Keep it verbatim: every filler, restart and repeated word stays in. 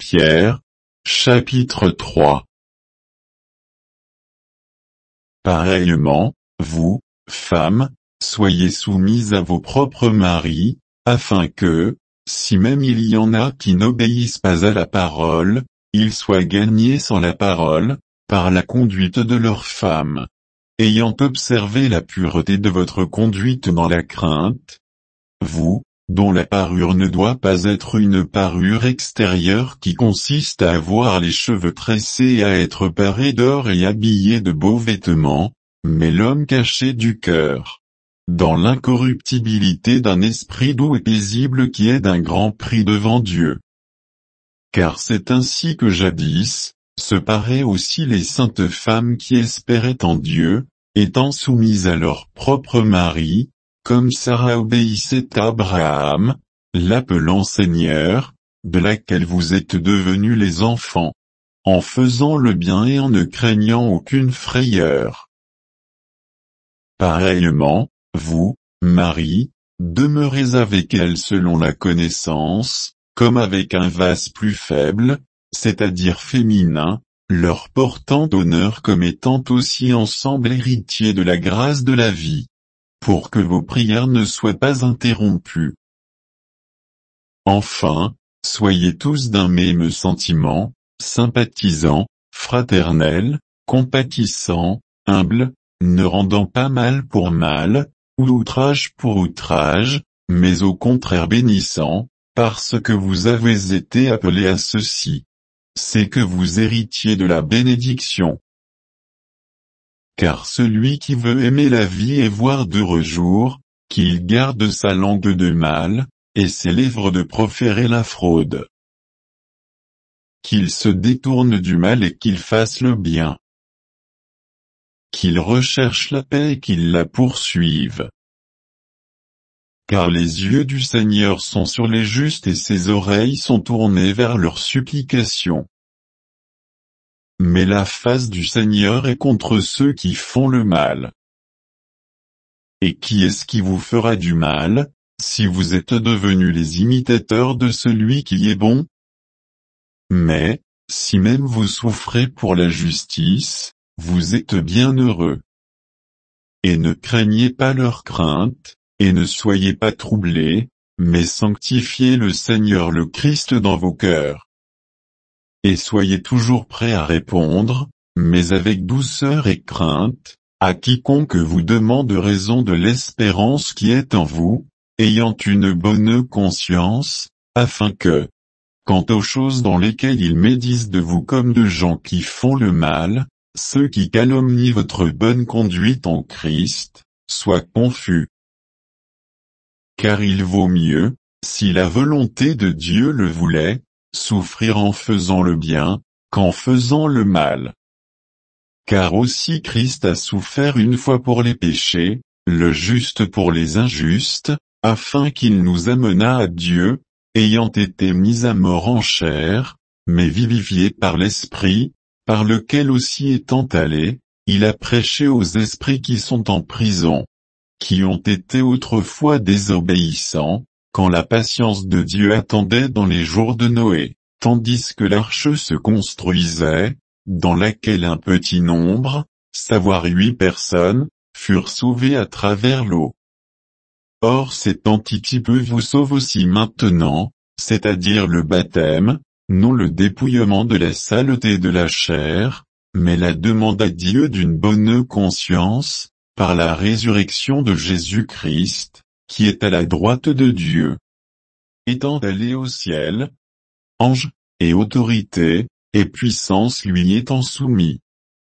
Pierre, chapitre trois. Pareillement, vous, femmes, soyez soumises à vos propres maris, afin que, si même il y en a qui n'obéissent pas à la parole, ils soient gagnés sans la parole, par la conduite de leurs femmes. Ayant observé la pureté de votre conduite dans la crainte, vous, dont la parure ne doit pas être une parure extérieure qui consiste à avoir les cheveux tressés et à être paré d'or et habillé de beaux vêtements, mais l'homme caché du cœur, dans l'incorruptibilité d'un esprit doux et paisible qui est d'un grand prix devant Dieu. Car c'est ainsi que jadis, se paraient aussi les saintes femmes qui espéraient en Dieu, étant soumises à leur propre mari, comme Sarah obéissait à Abraham, l'appelant Seigneur, de laquelle vous êtes devenus les enfants, en faisant le bien et en ne craignant aucune frayeur. Pareillement, vous, maris, demeurez avec elles selon la connaissance, comme avec un vase plus faible, c'est-à-dire féminin, leur portant honneur comme étant aussi ensemble héritiers de la grâce de la vie, pour que vos prières ne soient pas interrompues. Enfin, soyez tous d'un même sentiment, sympathisants, fraternels, compatissants, humbles, ne rendant pas mal pour mal, ou outrage pour outrage, mais au contraire bénissants, parce que vous avez été appelés à ceci. C'est que vous héritiez de la bénédiction. Car celui qui veut aimer la vie et voir d'heureux jours, qu'il garde sa langue de mal, et ses lèvres de proférer la fraude. Qu'il se détourne du mal et qu'il fasse le bien. Qu'il recherche la paix et qu'il la poursuive. Car les yeux du Seigneur sont sur les justes et ses oreilles sont tournées vers leurs supplications. Mais la face du Seigneur est contre ceux qui font le mal. Et qui est-ce qui vous fera du mal, si vous êtes devenus les imitateurs de celui qui est bon? Mais, si même vous souffrez pour la justice, vous êtes bien heureux. Et ne craignez pas leur crainte, et ne soyez pas troublés, mais sanctifiez le Seigneur le Christ dans vos cœurs. Et soyez toujours prêts à répondre, mais avec douceur et crainte, à quiconque vous demande raison de l'espérance qui est en vous, ayant une bonne conscience, afin que, quant aux choses dans lesquelles ils médisent de vous comme de gens qui font le mal, ceux qui calomnient votre bonne conduite en Christ, soient confus. Car il vaut mieux, si la volonté de Dieu le voulait, souffrir en faisant le bien, qu'en faisant le mal. Car aussi Christ a souffert une fois pour les péchés, le juste pour les injustes, afin qu'il nous amenât à Dieu, ayant été mis à mort en chair, mais vivifié par l'Esprit, par lequel aussi étant allé, il a prêché aux esprits qui sont en prison, qui ont été autrefois désobéissants, quand la patience de Dieu attendait dans les jours de Noé, tandis que l'arche se construisait, dans laquelle un petit nombre, savoir huit personnes, furent sauvées à travers l'eau. Or cet antitype vous sauve aussi maintenant, c'est-à-dire le baptême, non le dépouillement de la saleté de la chair, mais la demande à Dieu d'une bonne conscience, par la résurrection de Jésus-Christ, qui est à la droite de Dieu. Étant allé au ciel, anges, et autorité, et puissance lui étant soumis.